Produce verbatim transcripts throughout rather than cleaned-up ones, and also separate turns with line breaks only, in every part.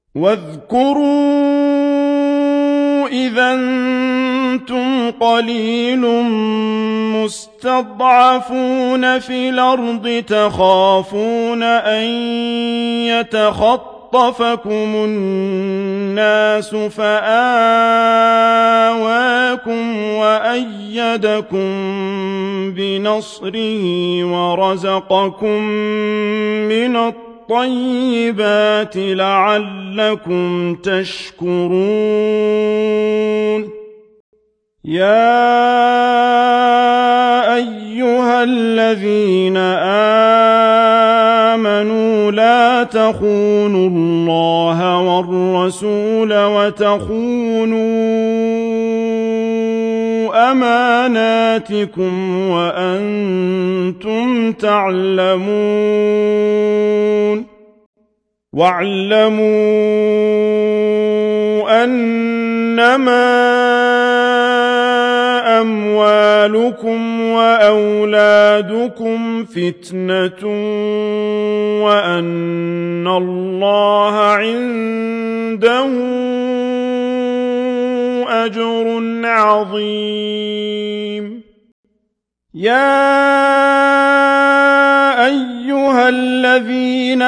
واذكروا إذا أنتم قليل مستضعفون في الأرض تخافون أن يتخطفكم الناس فآواكم وأيدكم بنصره ورزقكم من الطيبات لعلكم تشكرون يا أيها الذين آمنوا لا تخونوا الله والرسول وتخونوا أماناتكم وأنتم تعلمون واعلموا أنما أموالكم وأولادكم فتنة وأن الله عنده أجر عظيم يا أيها الذين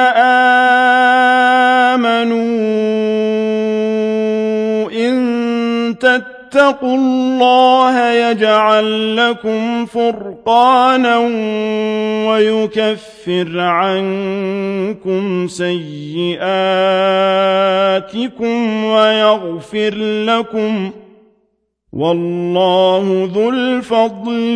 آمنوا إن تتقوا الله يجعل لكم فرقانا ويكفر عنكم سيئاتكم ويغفر لكم والله ذو الفضل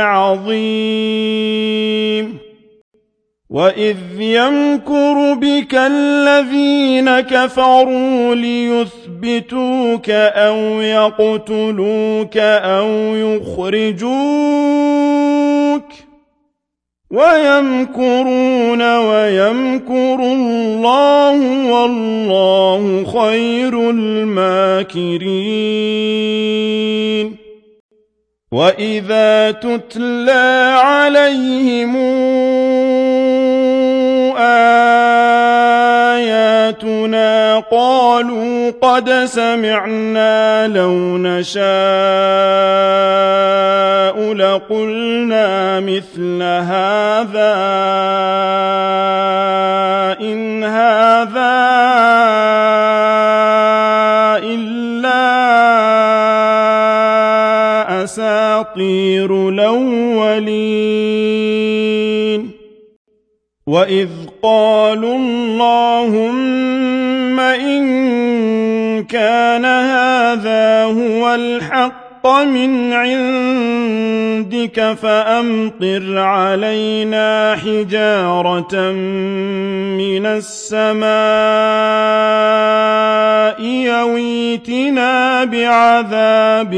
العظيم وإذ يمكر بك الذين كفروا ليثبتوك أو يقتلوك أو يخرجوك ويمكرون ويمكر الله والله خير الماكرين وإذا تتلى عليهم آياتنا قالوا قد سمعنا لو نشاء لقلنا مثل هذا إن هذا إلا أساطير الأولين وإذ قالوا اللهم إن كان هذا هو الحق من عندك فأمطر علينا حجارة من السماء أو ائتنا بعذاب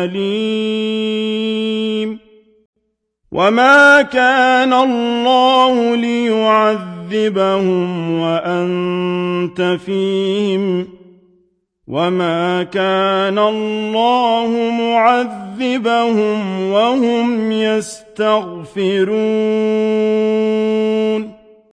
أليم وما كان الله ليعذبهم وأنت فيهم وما كان الله معذبهم وهم يستغفرون